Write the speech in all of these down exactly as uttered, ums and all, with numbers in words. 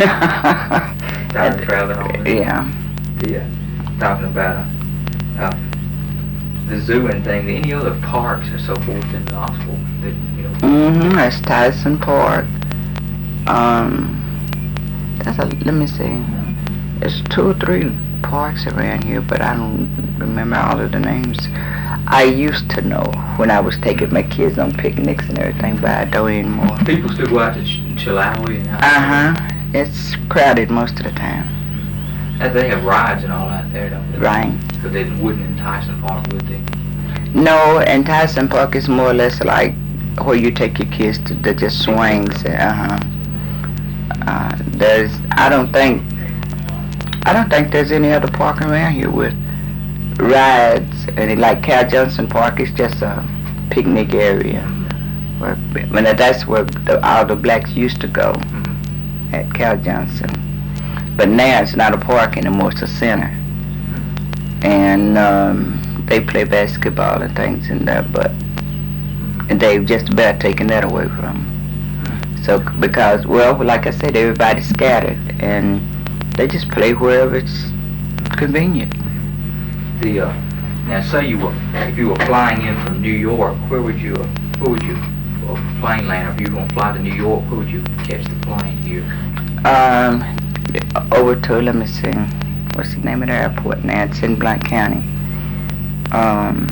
Tired of traveling all this? Yeah. Yeah. Talking about uh, uh, the zoo and things. Any other parks or so forth in Knoxville that you know? Mm-hmm. That's Tyson Park. Um, that's a. Let me see. There's two or three parks around here, but I don't remember all of the names. I used to know when I was taking my kids on picnics and everything, but I don't anymore. People still go out to Ch- Chilhowie and out Uh huh. It's crowded most of the time. there. They have rides and all out there, don't they? Right. But they wouldn't in Tyson Park, would they? No, and Tyson Park is more or less like where you take your kids to the just swings. Uh huh. Uh, there's. I don't think. I don't think there's any other park around here with rides. And like Cal Johnson Park is just a picnic area. Where, when that's where the, all the blacks used to go Mm-hmm. at Cal Johnson. But now it's not a park anymore, it's a center. And um, they play basketball and things in there, but they've just about taken that away from them. So, because, well, like I said, everybody's scattered, and they just play wherever it's convenient. The uh, now say you were if you were flying in from New York, where would you uh, where would you uh, plane land? If you were going to fly to New York, where would you catch the plane here? Um, over to, let me see, what's the name of the airport now? It's in Blount County. Um,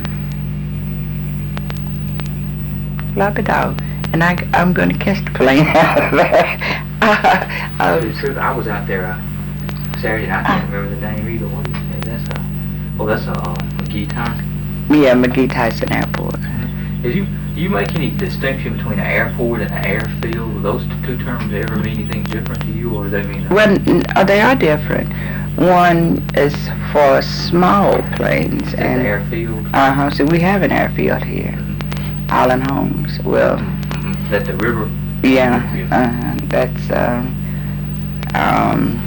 Floppy Dog. And I, I'm going to catch the plane out of there. I, I was, Truth, I was out there uh, Saturday night. I can't remember the name either. What do you say? That's a oh, that's a uh, McGee Tyson. yeah, McGee Tyson Airport. Is you do you make any distinction between an airport and an airfield? Do those two terms ever mean anything different to you, or do they mean? Well, n- uh, they are different. One is for small planes, Is that and the airfield? uh huh. So we have an airfield here, Mm-hmm. Island Homes. Well, Mm-hmm. That the river. yeah, Yeah. uh, that's uh, um.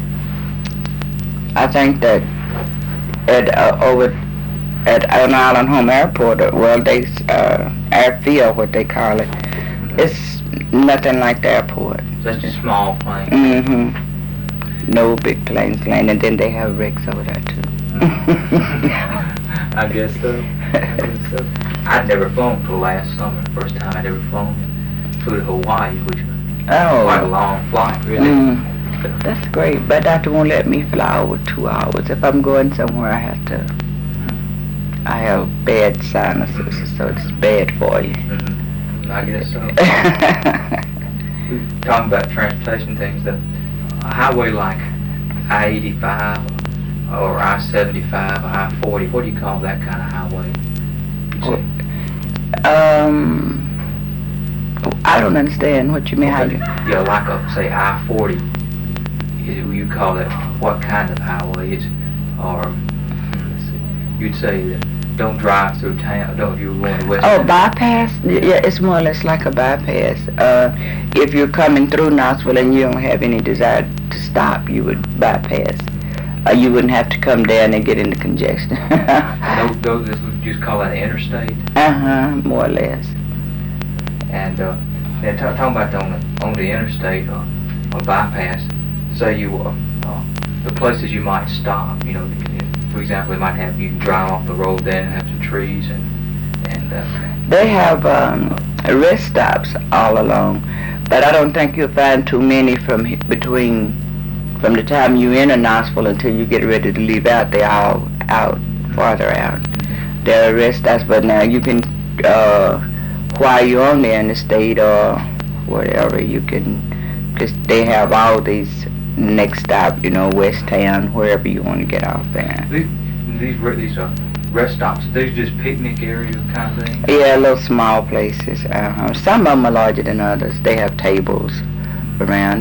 I think that at uh, over at an Island Home Airport, uh, well, they uh, airfield, what they call it. It's nothing like the airport. That's just small plane. Mm-hmm. No big planes land, and then they have rigs over there too. I guess so. I guess so. I'd never flown till last summer. First time I'd ever flown. Flew to Hawaii, which was quite a Oh, long flight, really. mm, that's great. But doctor won't let me fly over two hours. If I'm going somewhere, I have to. I have bad sinuses, so it's bad for you. Mm-hmm. I guess so. We're talking about transportation things. That a highway like I eighty-five or I seventy-five or I forty, what do you call that kind of highway? You say? um, I don't understand what you mean. How you? Yeah, like a, say I forty. You you call that what kind of highway? It's, or let's see, you'd say that don't drive through town. Don't you going to West? Oh, bypass? Yeah, it's more or less like a bypass. Uh, if you're coming through Knoxville and you don't have any desire to stop, you would bypass. Uh, you wouldn't have to come down and get into congestion. Those, those this would just call that an interstate. Uh-huh, more or less. And uh, then ta- talking about on the on the interstate or, or bypass, say you uh, uh, the places you might stop. You know, for example, they might have you can drive off the road there and have some trees and and. Uh, They have um, rest stops all along, but I don't think you'll find too many from he- between from the time you enter Knoxville until you get ready to leave out. They're all out farther out. There are rest stops, but now you can uh, while you're on the interstate or whatever, you can just they have all these next stop, you know, West Town, wherever you want to get off there. these these re- these are rest stops. These just picnic area kind of thing. Yeah, little small places. Uh-huh. Some of them are larger than others. They have tables around.